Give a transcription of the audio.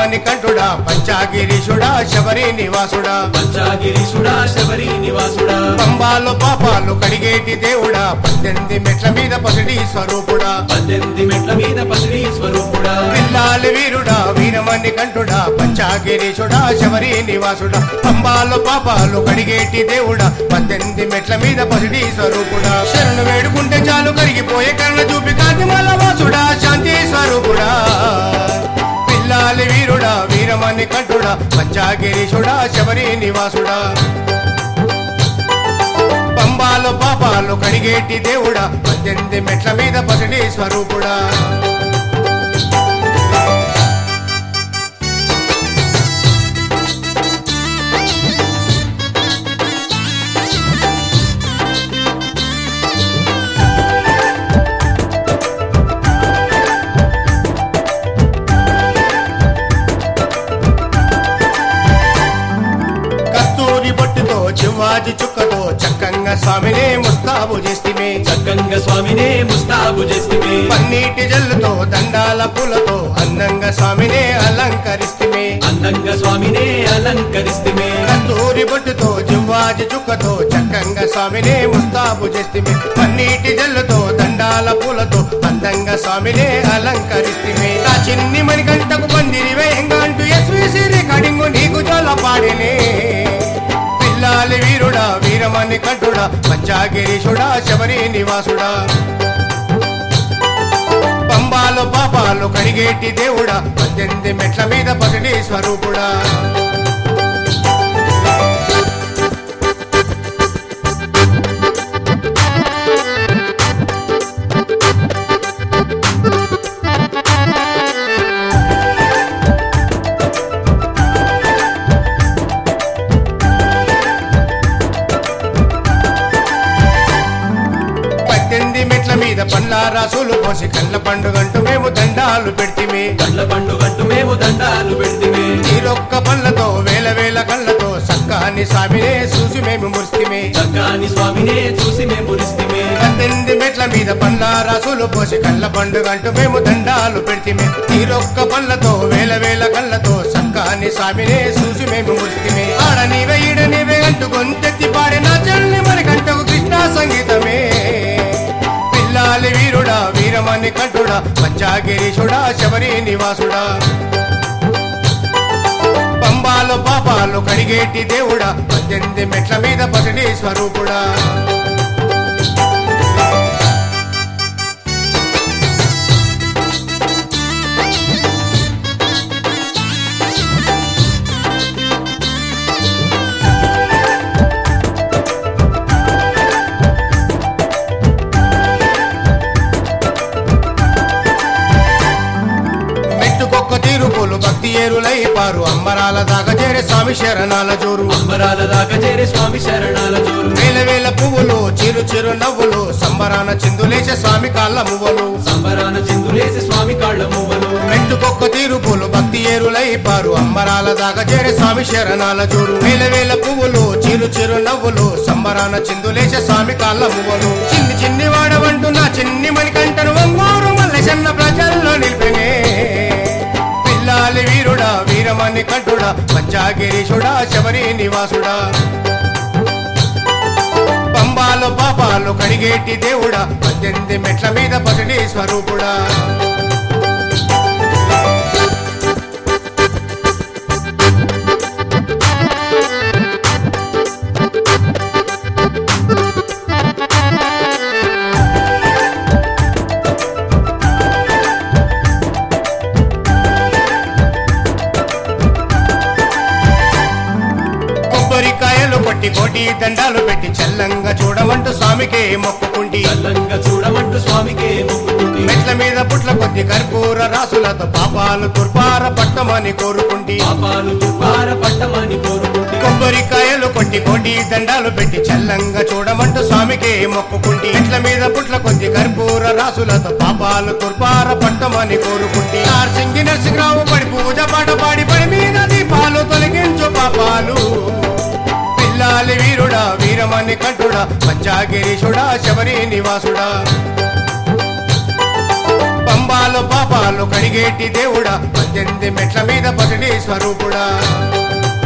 వీరమణి కంఠుడా పంచాగిరీషుడా శబరి నివాసుడా పంచాగిరీషుడా శబరి నివాసుడా పంబాలు పాపాలు కడిగేటి దేవుడా 18 మెట్ల మీద పసిడి స్వరూపుడా 18 మెట్ల మీద పసిడి స్వరూపుడా పిల్లాలి వీరుడా వీరమణి కంఠుడా పంచాగిరీషుడా శబరి నివాసుడా పంబాలు పాపాలు కడిగేటి దేవుడా 18 మెట్ల మీద పసిడి స్వరూపుడా శరణు వేడుకుంటే చాలు కరిగిపోయే కరుణ చూపి కాంతిమల వాసుడా శాంతి స్వరూపుడా పిల్లాలి వీరుడా వీరమణి కంఠుడా పంచాగిరీషుడా శబరి నివాసుడా పంబాలు పాపాలు కడిగేటి దేవుడా 18 మెట్ల మీద పసిడి స్వరూపుడా చివ్వాజి చుక్కతో చక్కంగా స్వామినే ముస్తాబు చేస్తిమే చక్కంగా స్వామినే ముస్తాబు చేస్తిమే పన్నీటి జల్లుతో దండాల పూలతో అందంగా స్వామినే అలంకరిస్తిమే అందంగా స్వామినే అలంకరిస్తిమే కస్తూరి బొట్టుతో చివ్వాజి చుక్కతో చక్కంగా స్వామినే ముస్తాబు చేస్తిమే పన్నీటి జల్లుతో దండాల పూలతో అందంగా స్వామినే అలంకరిస్తిమే ఆ చిన్ని మణికంటకు పందిరి వేయంగా అంటూ ఎస్వీసీ రికార్డింగ్ నీకు జోల పాడినే పిల్లాలి వీరుడా వీరమణి కంఠుడా పంచాగిరీషుడా శబరి నివాసుడా పంబాలు పాపాలు కడిగేటి దేవుడా 18 మెట్ల మీద పసిడి స్వరూపుడా పండ్ల రాసులు పోసి కళ్ళ పండుగంటూ మేము దండాలు పెడితిమి కళ్ళ పండుగంటూ మేము దండాలు పెడితిమి నీరొక్క పళ్ళతో వేల వేల కళ్ళతో సక్కాని స్వామినే చూసి మేము మురిస్తిమి సక్కాని స్వామినే చూసి మేము మురిస్తిమి 18 మెట్ల మీద పండ్ల రాసులు పోసి కళ్ళ పండుగంటూ మేము దండాలు పెడితిమి నీరొక్క పళ్ళతో వేల వేల కళ్ళతో సక్కాని స్వామినే చూసి మేము మురిస్తిమి ఆడ నీవే ఈడ నీవే అంటూ గొంతెత్తి పాడిన చెల్లి మరి గంటకు కృష్ణ సంగీతమే పిల్లాలి వీరుడా వీరమణి కంఠుడా పంచాగిరీషుడా శబరి నివాసుడా పంబాలు పాపాలు కడిగేటి దేవుడా 18 మెట్ల మీద పసిడి స్వరూపుడా భక్తి ఏరులై పారు అంబరాల దాకా చేరే స్వామి శరణాల జోరు అంబరాల దాకా చేరే స్వామి శరణాల జోరు వేల వేల పువ్వులు చిరు చిరు నవ్వులు సంబరాన చిందులేసే స్వామి కాళ్ళ మువ్వలు సంబరాన చిందులేసే స్వామి కాళ్ళ మువ్వలు మెట్టుకొక్క తీరుపులు భక్తి ఏరులై పారు అంబరాల దాకా చేరే స్వామి శరణాల జోరు వేల వేల పువ్వులు చిరు చిరు నవ్వులు సంబరాన చిందులేసే స్వామి కాళ్ళ మువ్వలు చిన్ని చిన్ని వాడవంటూ నా చిన్ని మణికంఠను ఒంగోరు మల్లెసన్న ప్రజల్లో నిలిపినే పిల్లాలి వీరుడా వీరమణి కంఠుడా పంచాగిరీషుడా శబరి నివాసుడా పంబాలు పాపాలు కడిగేటి దేవుడా 18 మెట్ల మీద పసిడి స్వరూపుడా కొట్టి కోటి దండాలు పెట్టి చల్లంగా చూడమంటూ స్వామికే మొక్కుకుంటి చల్లంగా చూడమంటూ స్వామికే మొక్కుకుంటి మెట్ల మీద పుట్ల కొద్ది కర్పూర రాసులతో పాపాలు తుర్పార పట్టమని కోరుకుంటి పాపాలు తుర్పార పట్టమని కోరుకుంటి కొబ్బరికాయలు కొట్టి కోటి దండాలు పెట్టి చల్లంగా చూడమంటూ స్వామికే మొక్కుకుంటి మెట్ల మీద పుట్ల కొద్ది కర్పూర రాసులతో పాపాలు తుర్పార పట్టమని కోరుకుంటి నార్సింగి నరసింహరావు పడి పూజ పాట పాడి పడి మీద దీపాలు తొలగించు పాపాలు పిల్లాలి వీరుడా వీరమణి కంఠుడా పంచాగిరీషుడా శబరి నివాసుడా పంబా పాపాలు కడిగేటి దేవుడా 18 మెట్ల మీద పసిడి స్వరూపుడా